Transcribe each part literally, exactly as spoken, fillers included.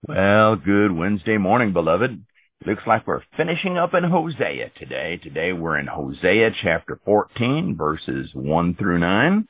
Well, good Wednesday morning, beloved. Looks like we're finishing up in Hosea today. Today we're in Hosea chapter fourteen, verses one through nine.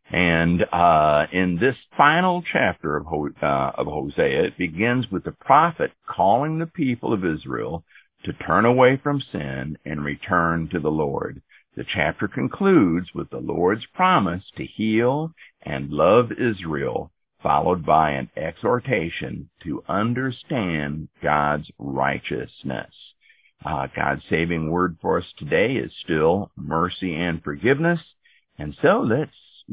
And uh, in this final chapter of, Ho- uh, of Hosea, it begins with the prophet calling the people of Israel to turn away from sin and return to the Lord. The chapter concludes with the Lord's promise to heal and love Israel, followed by an exhortation to understand God's righteousness. Uh, God's saving word for us today is still mercy and forgiveness. And so let's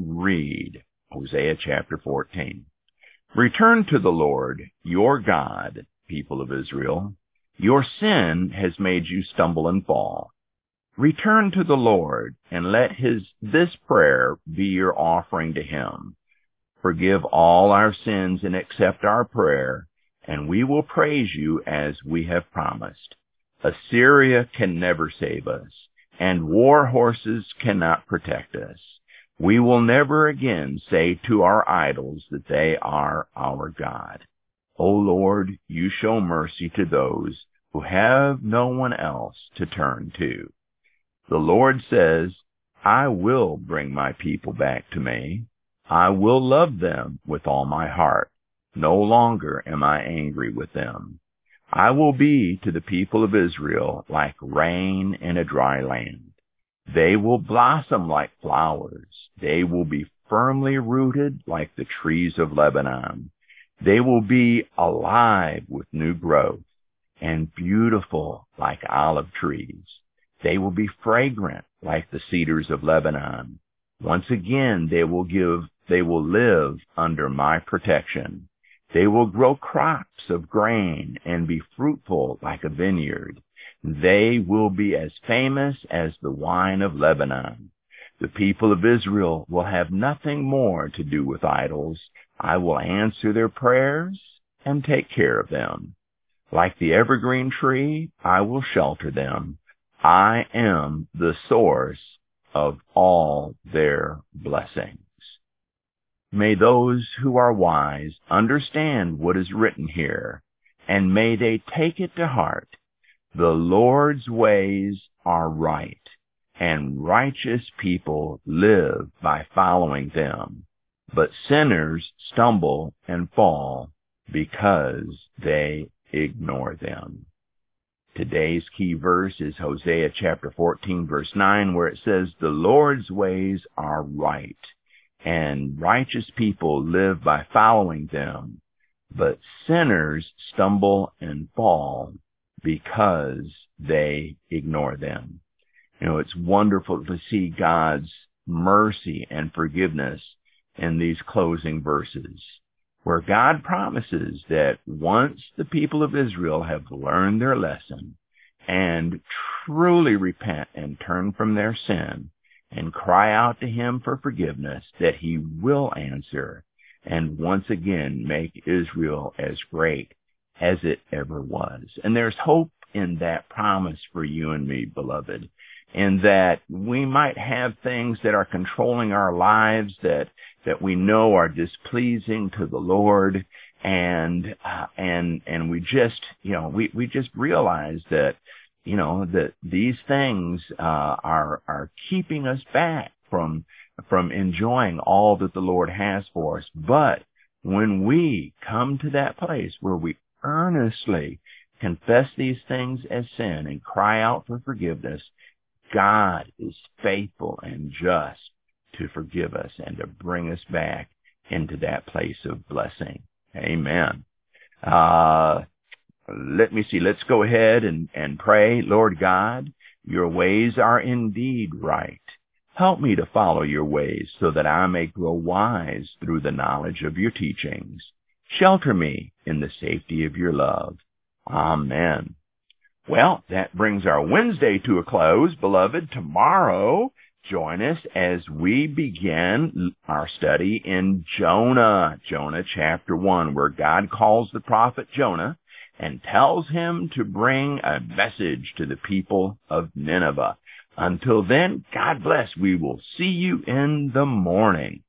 read Hosea chapter fourteen. Return to the Lord, your God, people of Israel. Your sin has made you stumble and fall. Return to the Lord, and let his this prayer be your offering to him. Forgive all our sins and accept our prayer, and we will praise you as we have promised. Assyria can never save us, and war horses cannot protect us. We will never again say to our idols that they are our God. O Lord, you show mercy to those who have no one else to turn to. The Lord says, I will bring my people back to me. I will love them with all my heart. No longer am I angry with them. I will be to the people of Israel like rain in a dry land. They will blossom like flowers. They will be firmly rooted like the trees of Lebanon. They will be alive with new growth and beautiful like olive trees. They will be fragrant like the cedars of Lebanon. Once again, they will give, they will live under my protection. They will grow crops of grain and be fruitful like a vineyard. They will be as famous as the wine of Lebanon. The people of Israel will have nothing more to do with idols. I will answer their prayers and take care of them. Like the evergreen tree, I will shelter them. I am the source of all their blessings. May those who are wise understand what is written here, and may they take it to heart. The Lord's ways are right, and righteous people live by following them. But sinners stumble and fall because they ignore them. Today's key verse is Hosea chapter fourteen, verse nine, where it says, the Lord's ways are right, and righteous people live by following them. But sinners stumble and fall because they ignore them. You know, it's wonderful to see God's mercy and forgiveness in these closing verses, where God promises that once the people of Israel have learned their lesson and truly repent and turn from their sin and cry out to him for forgiveness, that he will answer and once again make Israel as great as it ever was. And there's hope in that promise for you and me, beloved, in that we might have things that are controlling our lives that that we know are displeasing to the Lord, and uh, and and we just you know we we just realize that you know that these things uh, are are keeping us back from from enjoying all that the Lord has for us. But when we come to that place where we earnestly confess these things as sin and cry out for forgiveness, God is faithful and just to forgive us and to bring us back into that place of blessing. Amen. Uh, let me see. Let's go ahead and, and pray. Lord God, your ways are indeed right. Help me to follow your ways so that I may grow wise through the knowledge of your teachings. Shelter me in the safety of your love. Amen. Well, that brings our Wednesday to a close, beloved. Tomorrow, join us as we begin our study in Jonah, Jonah chapter one, where God calls the prophet Jonah and tells him to bring a message to the people of Nineveh. Until then, God bless. We will see you in the morning.